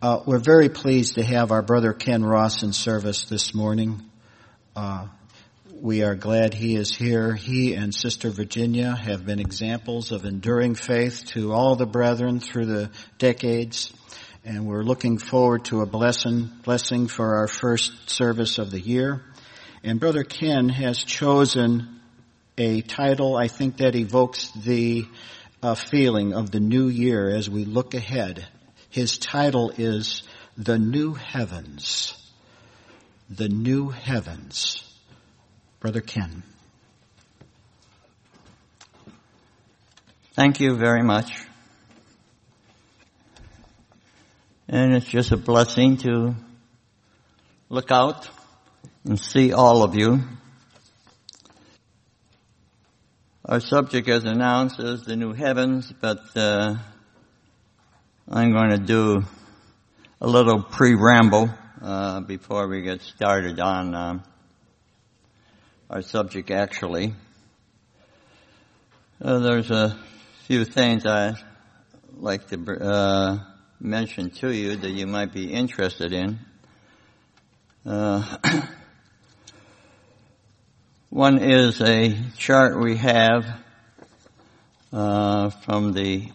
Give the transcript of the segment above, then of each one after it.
We're very pleased to have our brother Ken Ross in service this morning. We are glad he is here. He and Sister Virginia have been examples of enduring faith to all the brethren through the decades, and we're looking forward to a blessing for our first service of the year. And Brother Ken has chosen a title, I think, that evokes the feeling of the new year as we look ahead. His title is The New Heavens. The New Heavens. Brother Ken. Thank you very much. And it's just a blessing to look out and see all of you. Our subject, as announced, is the new heavens, but I'm going to do a little pre-ramble before we get started on our subject, actually. There's a few things I'd like to mention to you that you might be interested in. One is a chart we have from the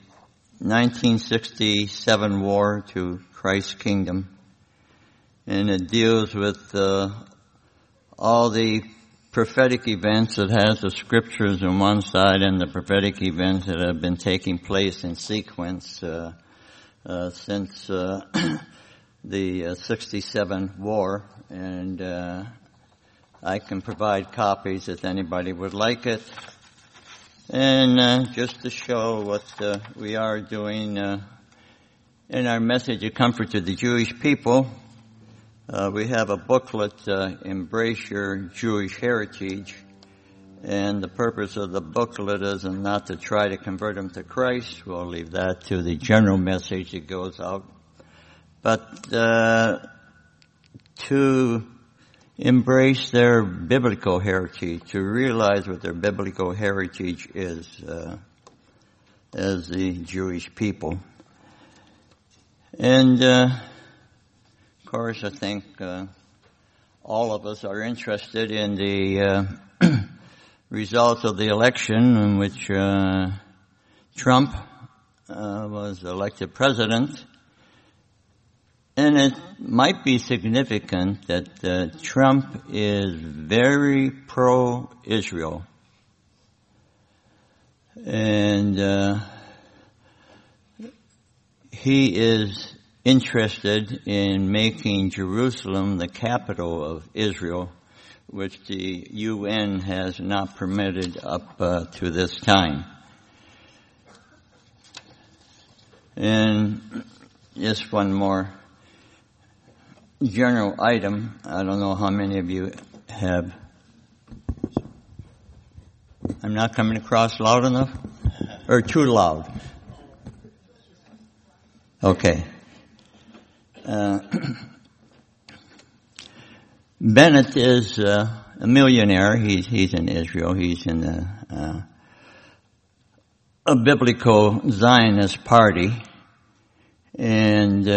1967 war to Christ's kingdom, and it deals with all the prophetic events. It has the scriptures on one side and the prophetic events that have been taking place in sequence since the 67 war, and I can provide copies if anybody would like it. And just to show what we are doing in our message of comfort to the Jewish people, we have a booklet, Embrace Your Jewish Heritage, and the purpose of the booklet is not to try to convert them to Christ. We'll leave that to the general message that goes out. But to embrace their biblical heritage, to realize what their biblical heritage is as the Jewish people. And of course, I think all of us are interested in the results of the election in which Trump was elected president. And it might be significant that Trump is very pro-Israel. And he is interested in making Jerusalem the capital of Israel, which the UN has not permitted up to this time. And just one more general item. I don't know how many of you have. I'm not coming across loud enough? Or too loud? Okay. Bennett is a millionaire. He's in Israel. He's in a biblical Zionist party. And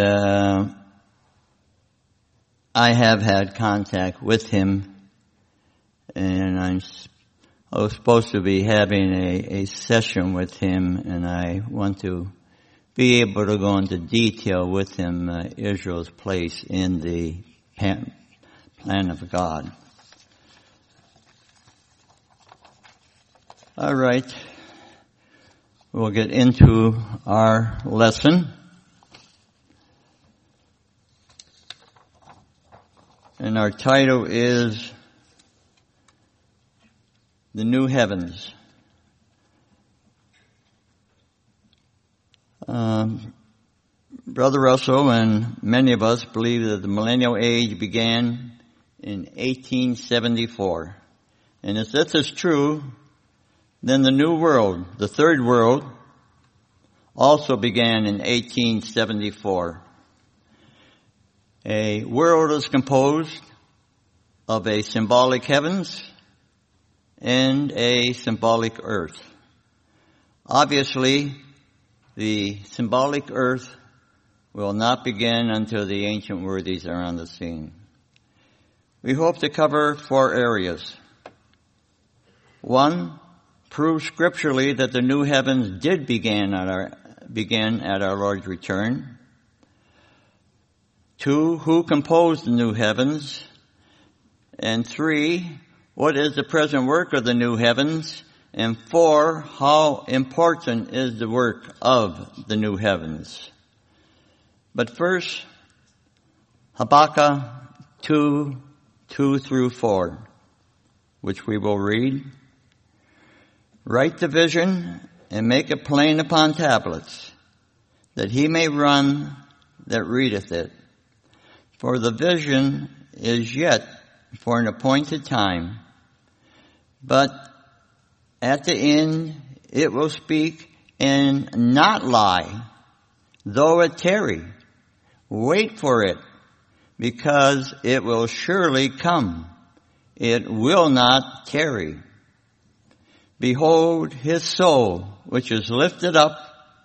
I have had contact with him, and I was supposed to be having a session with him, and I want to be able to go into detail with him Israel's place in the plan of God. All right. We'll get into our lesson. And our title is The New Heavens. Brother Russell and many of us believe that the millennial age began in 1874. And if this is true, then the new world, the third world, also began in 1874. A world is composed of a symbolic heavens and a symbolic earth. Obviously, the symbolic earth will not begin until the ancient worthies are on the scene. We hope to cover 4 areas. 1, prove scripturally that the new heavens did begin at our Lord's return. 2, who composed the new heavens? And 3, what is the present work of the new heavens? And 4, how important is the work of the new heavens? But first, Habakkuk 2:2-4, which we will read. Write the vision and make it plain upon tablets, that he may run that readeth it. For the vision is yet for an appointed time, but at the end it will speak and not lie, though it tarry. Wait for it, because it will surely come. It will not tarry. Behold, his soul, which is lifted up,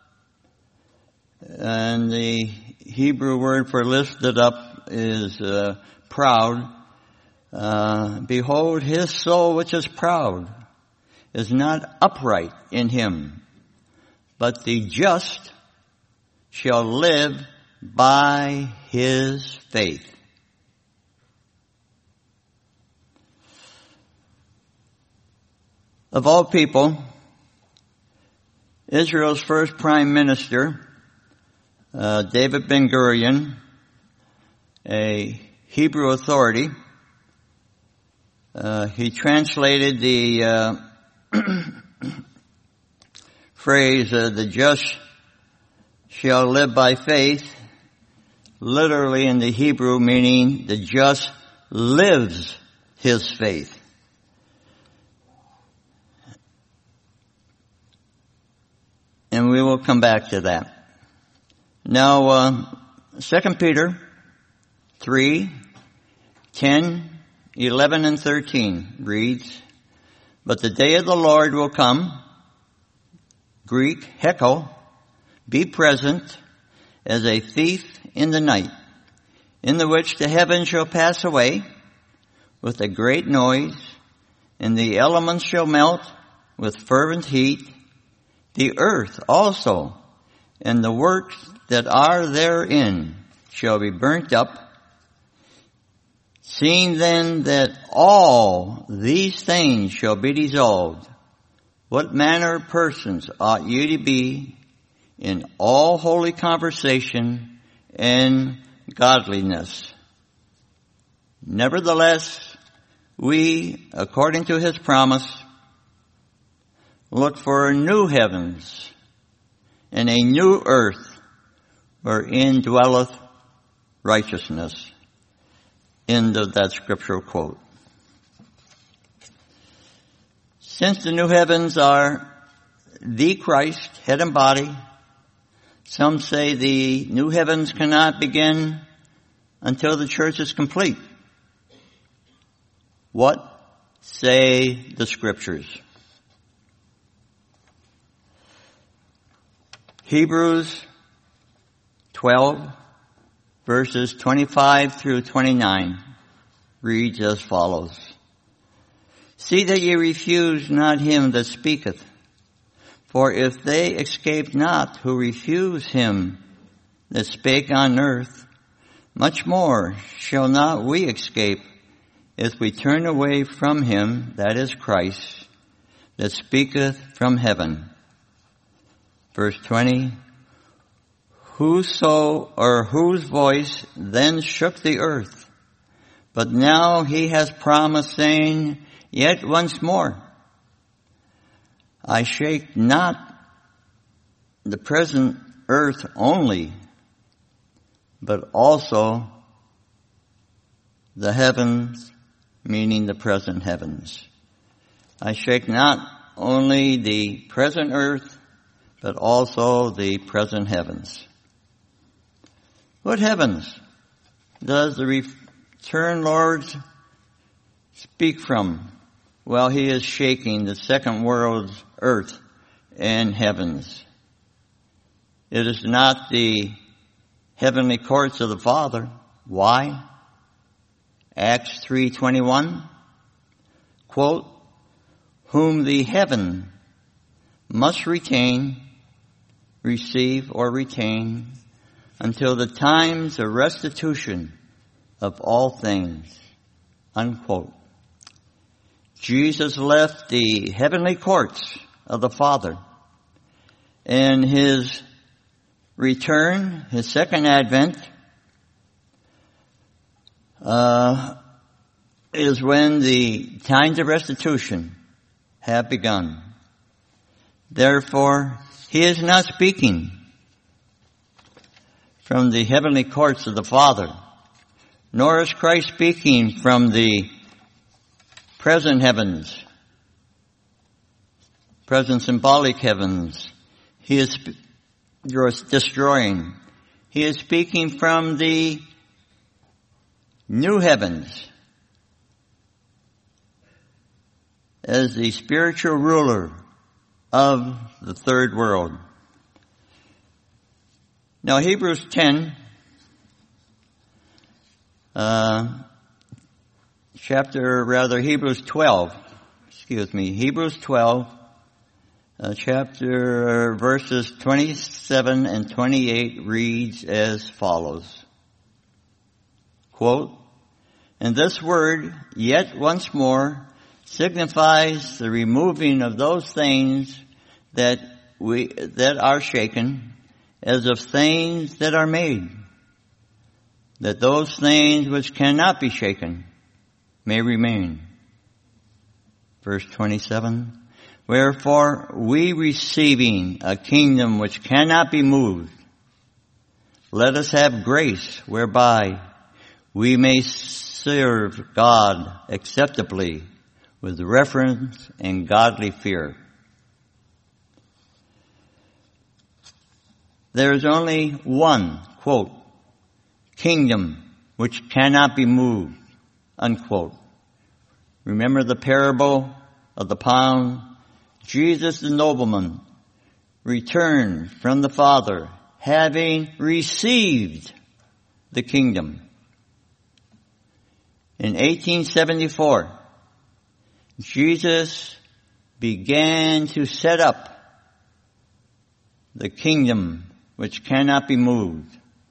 and the Hebrew word for lifted up is proud. Behold, his soul, which is proud, is not upright in him, but the just shall live by his faith. Of all people, Israel's first prime minister, David Ben-Gurion, a Hebrew authority, he translated the phrase, the just shall live by faith, literally in the Hebrew meaning the just lives his faith. And we will come back to that. Now, 2 Peter 3:10-11-13 reads, But the day of the Lord will come, Greek, heko, be present as a thief in the night, in the which the heavens shall pass away with a great noise, and the elements shall melt with fervent heat, the earth also, and the works that are therein shall be burnt up. Seeing then that all these things shall be dissolved, what manner of persons ought you to be in all holy conversation and godliness? Nevertheless, we, according to his promise, look for new heavens and a new earth wherein dwelleth righteousness. End of that scriptural quote. Since the new heavens are the Christ, head and body, some say the new heavens cannot begin until the church is complete. What say the scriptures? Hebrews 12, verses 25-29 reads as follows. See that ye refuse not him that speaketh. For if they escape not who refuse him that spake on earth, much more shall not we escape if we turn away from him, that is Christ, that speaketh from heaven. Verse 20, whose voice then shook the earth, but now he has promised, saying, yet once more, I shake not the present earth only, but also the heavens, meaning the present heavens. I shake not only the present earth, but also the present heavens. What heavens does the returned Lord speak from while he is shaking the second world's earth and heavens? It is not the heavenly courts of the Father. Why? Acts 3:21, quote, whom the heaven must receive or retain until the times of restitution of all things, unquote. Jesus left the heavenly courts of the Father, and his return, his second advent, is when the times of restitution have begun. Therefore, he is not speaking from the heavenly courts of the Father, nor is Christ speaking from the present heavens, present symbolic heavens. He is destroying. He is speaking from the new heavens as the spiritual ruler of the third world. Now, Hebrews 12, chapter verses 27 and 28 reads as follows. Quote, and this word, yet once more, signifies the removing of those things that are shaken, as of things that are made, that those things which cannot be shaken may remain. Verse 27, wherefore we receiving a kingdom which cannot be moved, let us have grace whereby we may serve God acceptably with reverence and godly fear. There is only one, quote, kingdom which cannot be moved, unquote. Remember the parable of the pound? Jesus the nobleman returned from the Father, having received the kingdom. In 1874, Jesus began to set up the kingdom which cannot be moved.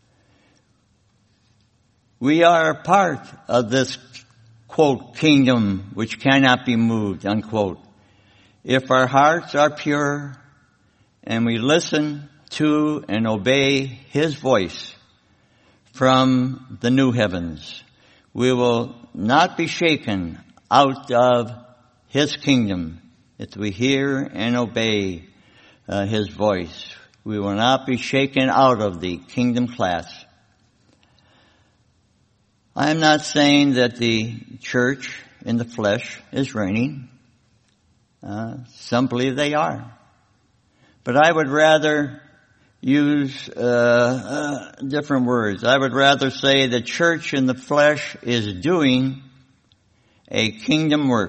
We are a part of this, quote, kingdom which cannot be moved, unquote, if our hearts are pure and we listen to and obey his voice from the new heavens. We will not be shaken out of his kingdom if we hear and obey his voice. We will not be shaken out of the kingdom class. I am not saying that the church in the flesh is reigning. Some believe they are. But I would rather use different words. I would rather say the church in the flesh is doing a kingdom work.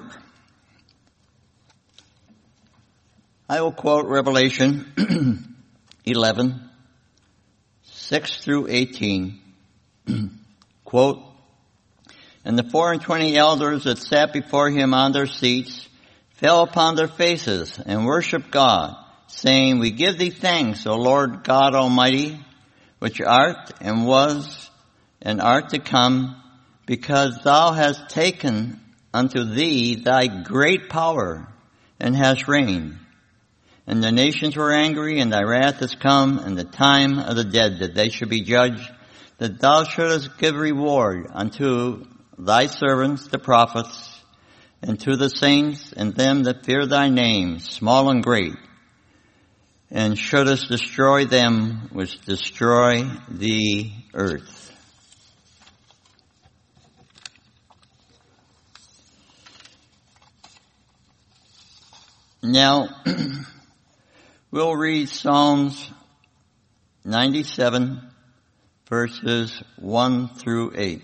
I will quote Revelation 11, 6 through 18. Quote, and the 24 elders that sat before him on their seats fell upon their faces and worshiped God, saying, we give thee thanks, O Lord God Almighty, which art and was and art to come, because thou hast taken unto thee thy great power and hast reigned. And the nations were angry, and thy wrath is come, and the time of the dead, that they should be judged, that thou shouldest give reward unto thy servants, the prophets, and to the saints and them that fear thy name, small and great, and shouldest destroy them which destroy the earth. Now, we'll read Psalms 97, verses 1 through 8.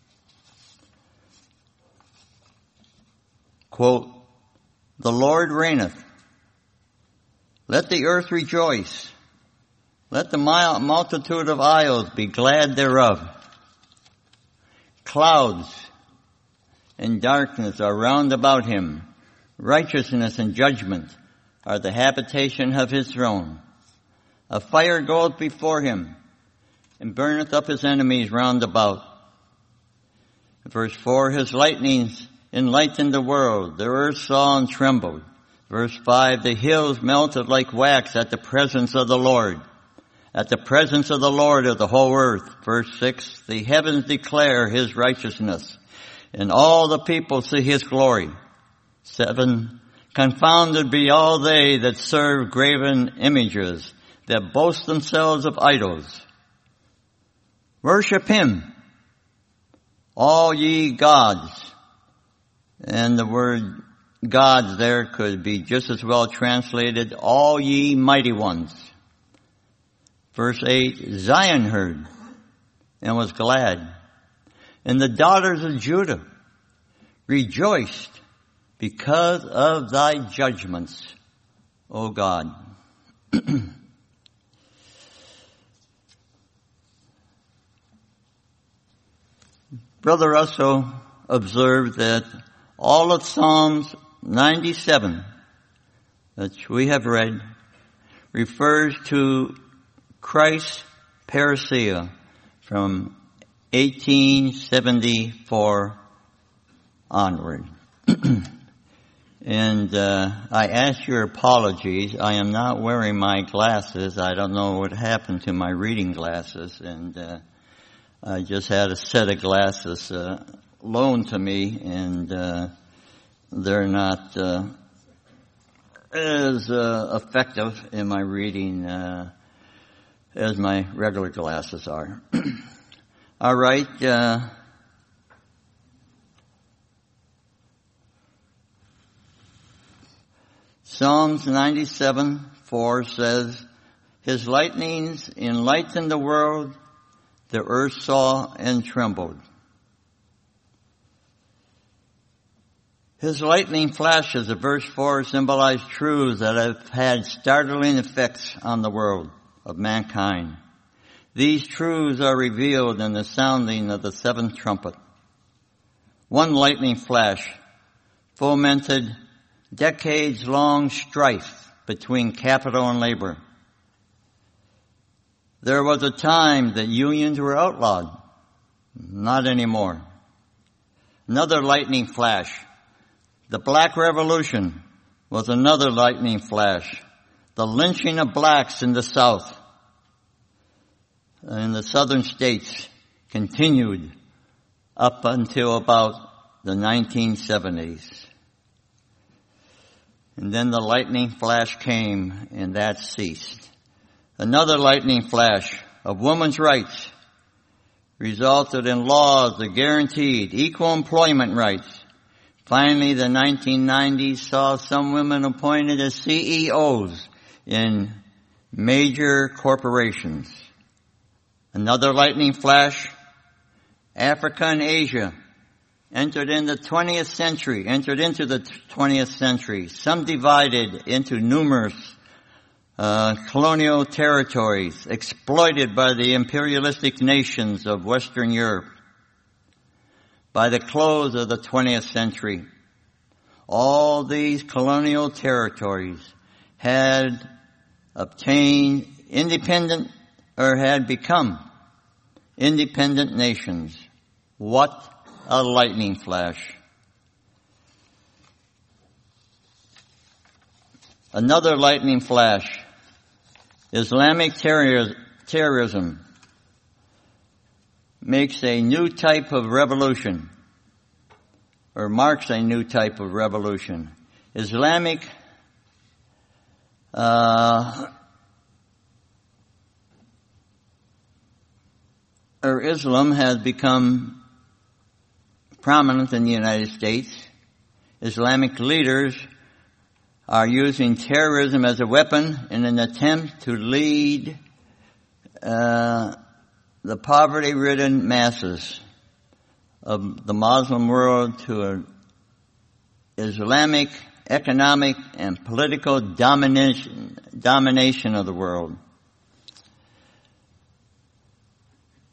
Quote, the Lord reigneth. Let the earth rejoice. Let the multitude of isles be glad thereof. Clouds and darkness are round about him. Righteousness and judgment are the habitation of his throne. A fire goeth before him, and burneth up his enemies round about. Verse 4, his lightnings enlightened the world. The earth saw and trembled. Verse 5, the hills melted like wax at the presence of the Lord. At the presence of the Lord of the whole earth. Verse 6, the heavens declare his righteousness, and all the people see his glory. 7, confounded be all they that serve graven images, that boast themselves of idols. Worship him, all ye gods. And the word gods there could be just as well translated, all ye mighty ones. Verse 8, Zion heard and was glad, and the daughters of Judah rejoiced because of thy judgments, O God. Brother Russell observed that all of Psalms 97, which we have read, refers to Christ's parousia from 1874 onward. And I ask your apologies. I am not wearing my glasses. I don't know what happened to my reading glasses, and I just had a set of glasses loaned to me, and they're not as effective in my reading as my regular glasses are. All right. Psalms 97:4 says, his lightnings enlightened the world, the earth saw and trembled. His lightning flashes of verse 4 symbolize truths that have had startling effects on the world of mankind. These truths are revealed in the sounding of the seventh trumpet. One lightning flash fomented decades-long strife between capital and labor. There was a time that unions were outlawed. Not anymore. Another lightning flash. The Black Revolution was another lightning flash. The lynching of blacks in the South, in the southern states, continued up until about the 1970s. And then the lightning flash came, and that ceased. Another lightning flash of women's rights resulted in laws that guaranteed equal employment rights. Finally, the 1990s saw some women appointed as CEOs in major corporations. Another lightning flash, Africa and Asia entered into the 20th century, some divided into numerous colonial territories exploited by the imperialistic nations of Western Europe. By the close of the 20th century, all these colonial territories had obtained independent or had become independent nations. What a lightning flash. Another lightning flash. Islamic terrorism makes a new type of revolution, or marks a new type of revolution. Islam has become prominent in the United States. Islamic leaders are using terrorism as a weapon in an attempt to lead the poverty-ridden masses of the Muslim world to an Islamic economic and political domination of the world.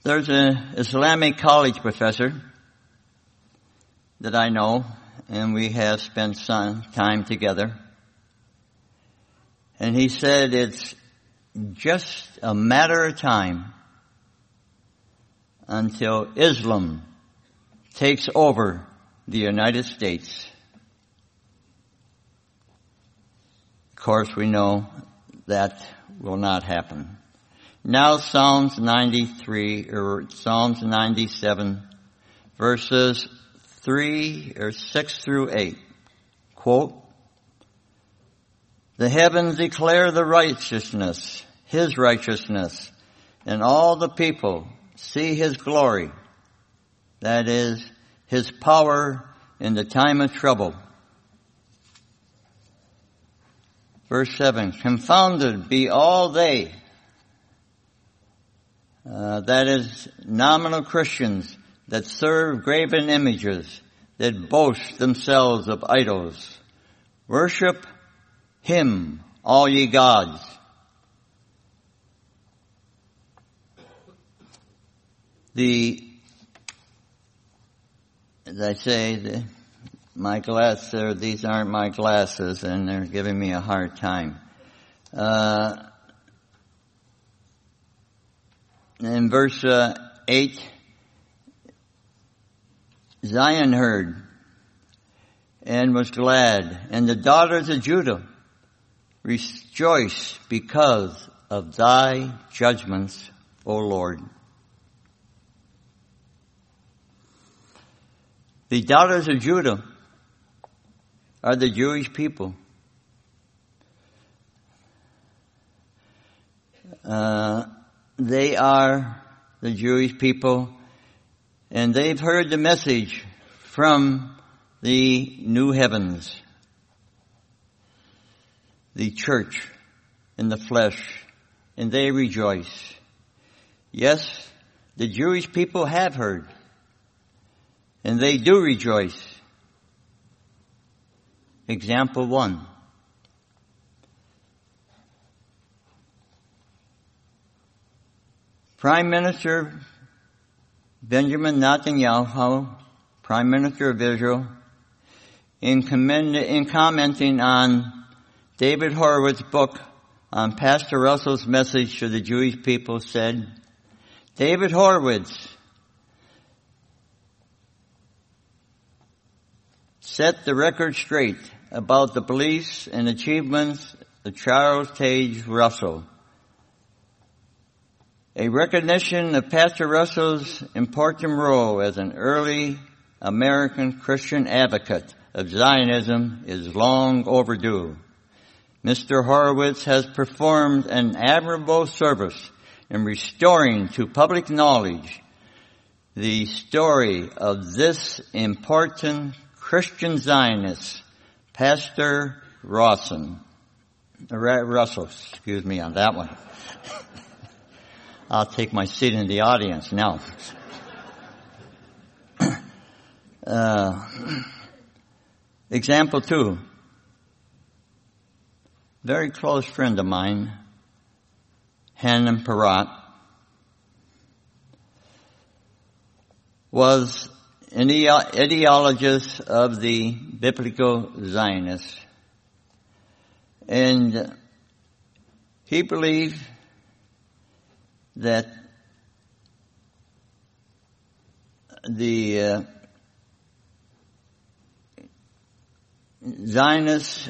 There's an Islamic college professor that I know, and we have spent some time together. And he said it's just a matter of time until Islam takes over the United States. Of course, we know that will not happen. Now Psalms 97, verses 6 through 8. Quote, "The heavens declare the righteousness, His righteousness, and all the people see His glory, that is, His power in the time of trouble." Verse 7, "Confounded be all they," that is, nominal Christians, "that serve graven images, that boast themselves of idols. Worship Him, all ye gods." As I say, these aren't my glasses, and they're giving me a hard time. In verse 8, "Zion heard and was glad, and the daughters of Judah rejoice because of thy judgments, O Lord." The daughters of Judah are the Jewish people. They are the Jewish people, and they've heard the message from the new heavens, the church in the flesh, and they rejoice. Yes, the Jewish people have heard, and they do rejoice. Example 1. Prime Minister Benjamin Netanyahu, Prime Minister of Israel, in commenting on David Horowitz's book on Pastor Russell's message to the Jewish people, said, "David Horowitz set the record straight about the beliefs and achievements of Charles Taze Russell. A recognition of Pastor Russell's important role as an early American Christian advocate of Zionism is long overdue. Mr. Horowitz has performed an admirable service in restoring to public knowledge the story of this important Christian Zionist, Pastor Russell, excuse me on that one. I'll take my seat in the audience now. Example 2. Very close friend of mine, Hanan Parat, was an ideologist of the biblical Zionists. And he believed that the Zionists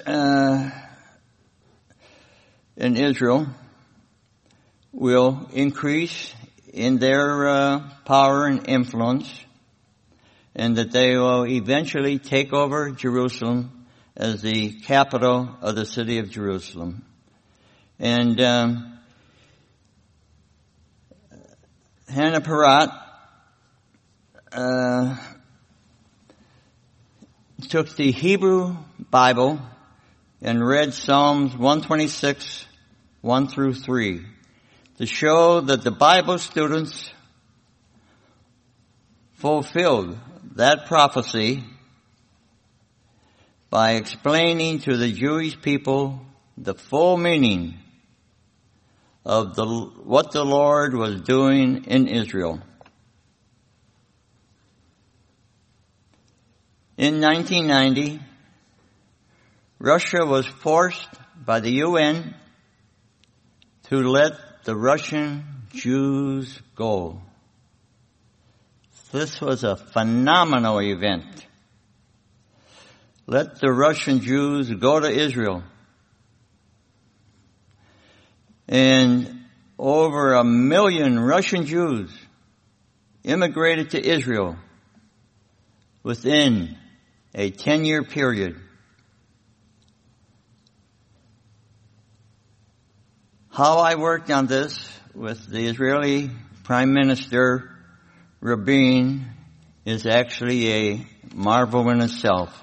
in Israel will increase in their power and influence, and that they will eventually take over Jerusalem as the capital of the city of Jerusalem. And Hanan Parat took the Hebrew Bible and read Psalms 126, 1 through 3, to show that the Bible students fulfilled that prophecy by explaining to the Jewish people the full meaning of what the Lord was doing in Israel. In 1990, Russia was forced by the UN to let the Russian Jews go. This was a phenomenal event. Let the Russian Jews go to Israel. And over 1 million Russian Jews immigrated to Israel within a 10-year period. How I worked on this with the Israeli Prime Minister Rabin is actually a marvel in itself.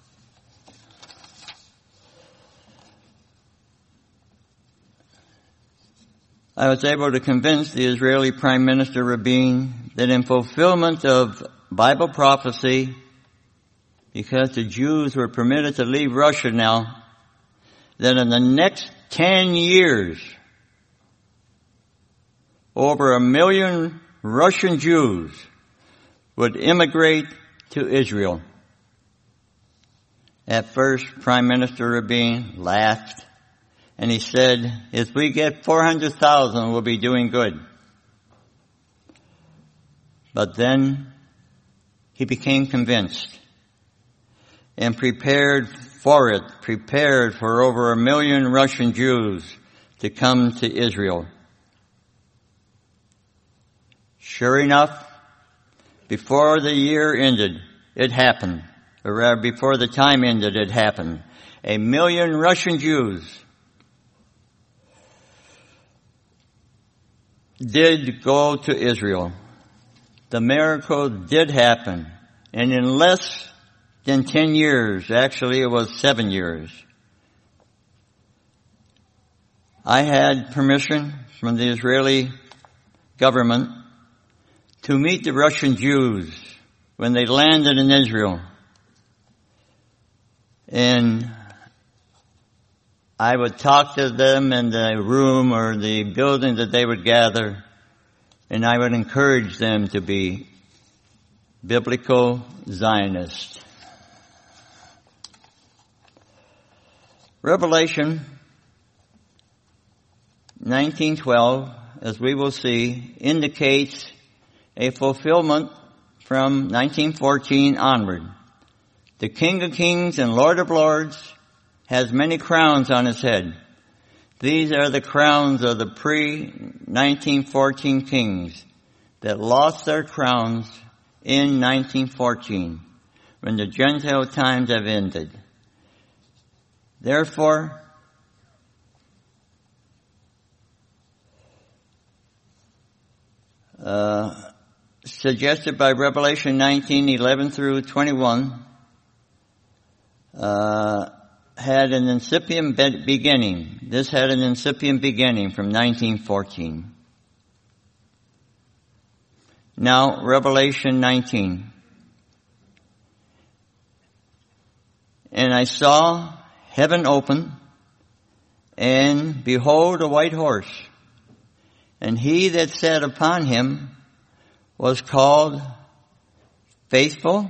I was able to convince the Israeli Prime Minister Rabin that in fulfillment of Bible prophecy, because the Jews were permitted to leave Russia now, that in the next 10 years, over 1 million Russian Jews would immigrate to Israel. At first, Prime Minister Rabin laughed, and he said, if we get 400,000, we'll be doing good. But then he became convinced and prepared for over 1 million Russian Jews to come to Israel. Sure enough, before the year ended, it happened. Or rather, before the time ended, it happened. 1 million Russian Jews did go to Israel. The miracle did happen. And in less than 10 years, actually it was 7 years, I had permission from the Israeli government to meet the Russian Jews when they landed in Israel. And I would talk to them in the room or the building that they would gather, and I would encourage them to be biblical Zionists. Revelation 19:12, as we will see, indicates a fulfillment from 1914 onward. The King of Kings and Lord of Lords has many crowns on his head. These are the crowns of the pre-1914 kings that lost their crowns in 1914, when the Gentile times have ended. Therefore, suggested by Revelation 19:11 through 21, had an incipient beginning. This had an incipient beginning from 1914. Now, Revelation 19. And I saw heaven open, and behold, a white horse. And he that sat upon him was called Faithful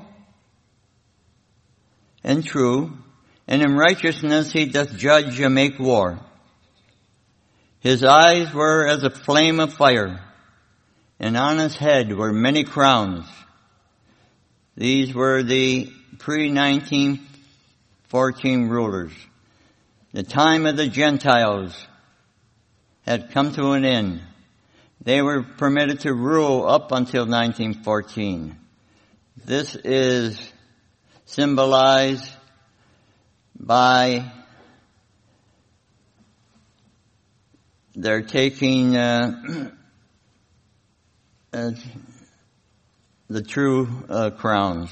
and True, and in righteousness he doth judge and make war. His eyes were as a flame of fire, and on his head were many crowns. These were the pre-1914 rulers. The time of the Gentiles had come to an end. They were permitted to rule up until 1914. This is symbolized by their taking the true crowns.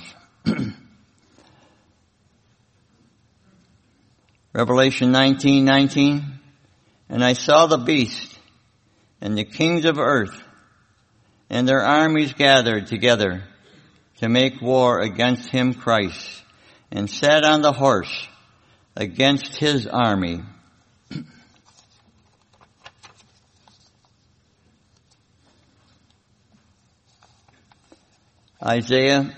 Revelation 19:19, and I saw the beast and the kings of earth and their armies gathered together to make war against him, Christ, and sat on the horse against his army. Isaiah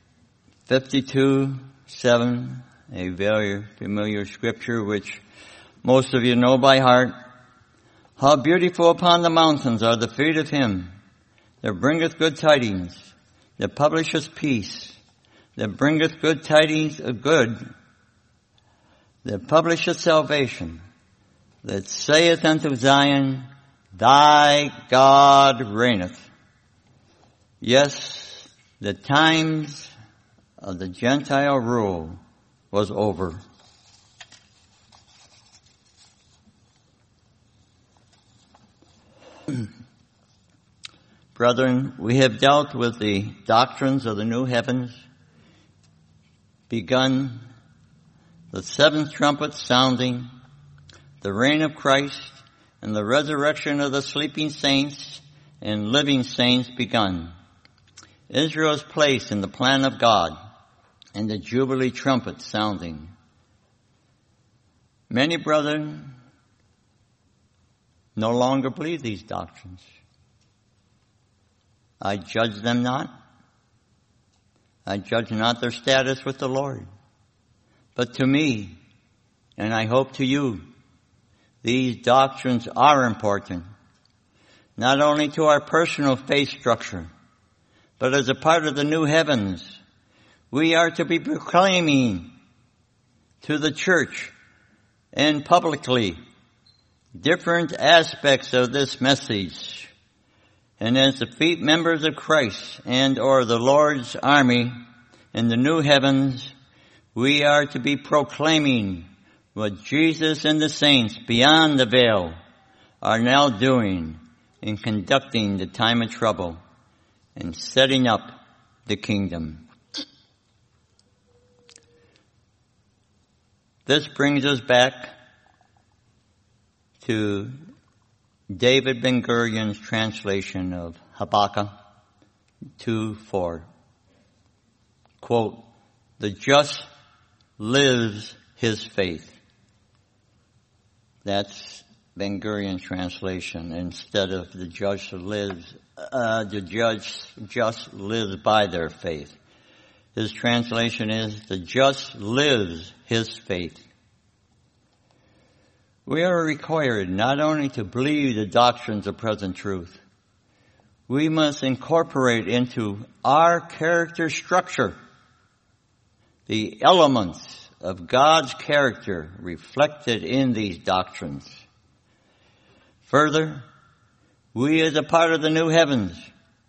52:7, a very familiar scripture which most of you know by heart. How beautiful upon the mountains are the feet of him that bringeth good tidings, that publisheth peace, that bringeth good tidings of good, that publisheth salvation, that saith unto Zion, Thy God reigneth. Yes, the times of the Gentile rule was over. Brethren, we have dealt with the doctrines of the new heavens, begun the seventh trumpet sounding, the reign of Christ, and the resurrection of the sleeping saints and living saints begun. Israel's place in the plan of God, and the Jubilee trumpet sounding. Many brethren no longer believe these doctrines. I judge them not. I judge not their status with the Lord. But to me, and I hope to you, these doctrines are important, not only to our personal faith structure, but as a part of the new heavens. We are to be proclaiming to the church and publicly different aspects of this message. And as the feet members of Christ and or the Lord's army in the new heavens, we are to be proclaiming what Jesus and the saints beyond the veil are now doing in conducting the time of trouble and setting up the kingdom. This brings us back to David Ben-Gurion's translation of Habakkuk 2:4. Quote, the just lives his faith. That's Ben-Gurion's translation instead of the judge lives, the judge just lives by their faith. His translation is, the just lives his faith. We are required not only to believe the doctrines of present truth, we must incorporate into our character structure the elements of God's character reflected in these doctrines. Further, we as a part of the new heavens,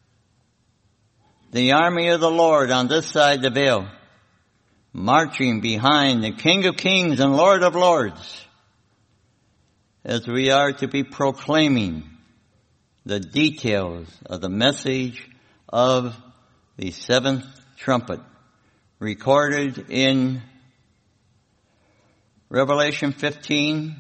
the army of the Lord on this side the veil, marching behind the King of Kings and Lord of Lords, as we are to be proclaiming the details of the message of the seventh trumpet recorded in Revelation 15,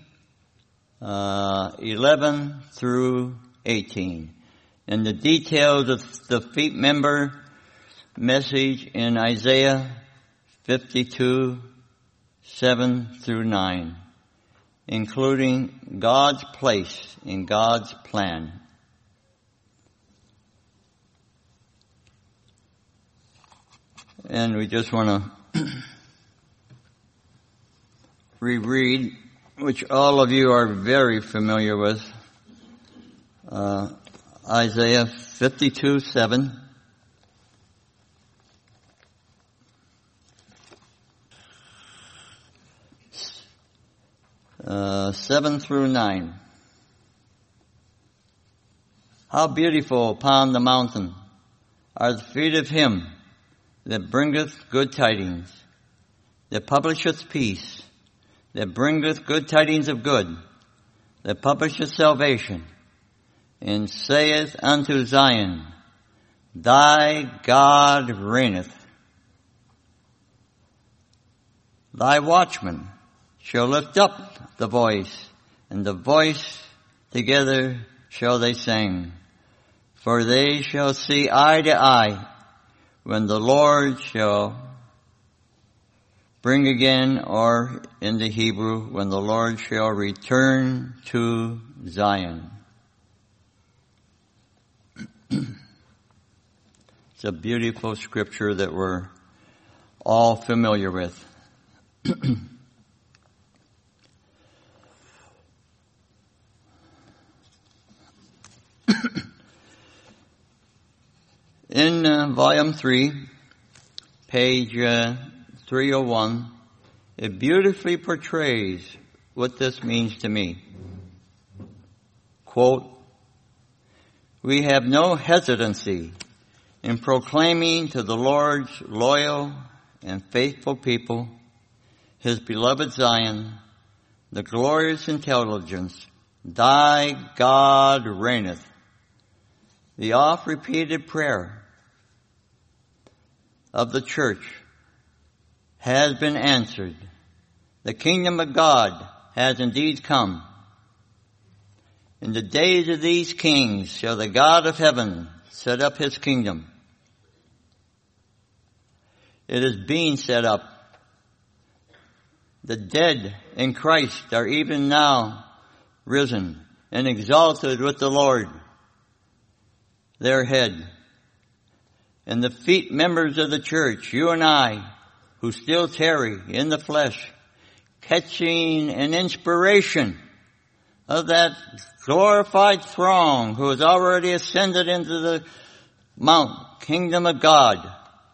11 through 18. And the details of the feet member message in Isaiah 52, 7 through 9. Including God's place in God's plan. And we just want to reread, which all of you are very familiar with, Isaiah 52:7. 7 through 9. How beautiful upon the mountain are the feet of him that bringeth good tidings, that publisheth peace, that bringeth good tidings of good, that publisheth salvation, and saith unto Zion, Thy God reigneth. Thy watchmen shall lift up the voice, and the voice together shall they sing. For they shall see eye to eye, when the Lord shall bring again, or in the Hebrew, when the Lord shall return to Zion. It's a beautiful scripture that we're all familiar with. In volume 3, page 301, it beautifully portrays what this means to me. Quote, "We have no hesitancy in proclaiming to the Lord's loyal and faithful people, His beloved Zion, the glorious intelligence, Thy God reigneth." The oft-repeated prayer of the church has been answered. The kingdom of God has indeed come. In the days of these kings shall the God of heaven set up His kingdom. It is being set up. The dead in Christ are even now risen and exalted with the Lord, their head. And the feet members of the church, you and I, who still tarry in the flesh, catching an inspiration of that glorified throng who has already ascended into the mount, kingdom of God,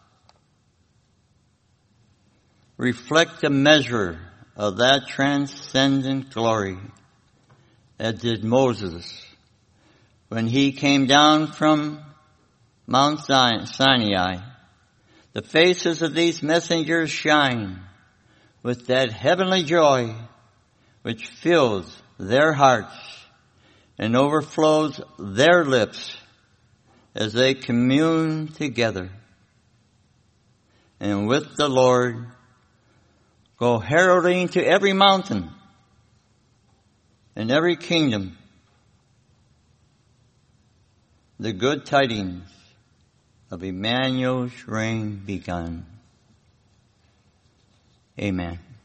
reflect a measure of that transcendent glory, as did Moses when he came down from Mount Sinai. The faces of these messengers shine with that heavenly joy which fills their hearts and overflows their lips as they commune together and with the Lord go heralding to every mountain and every kingdom the good tidings of Emmanuel's reign begun. Amen.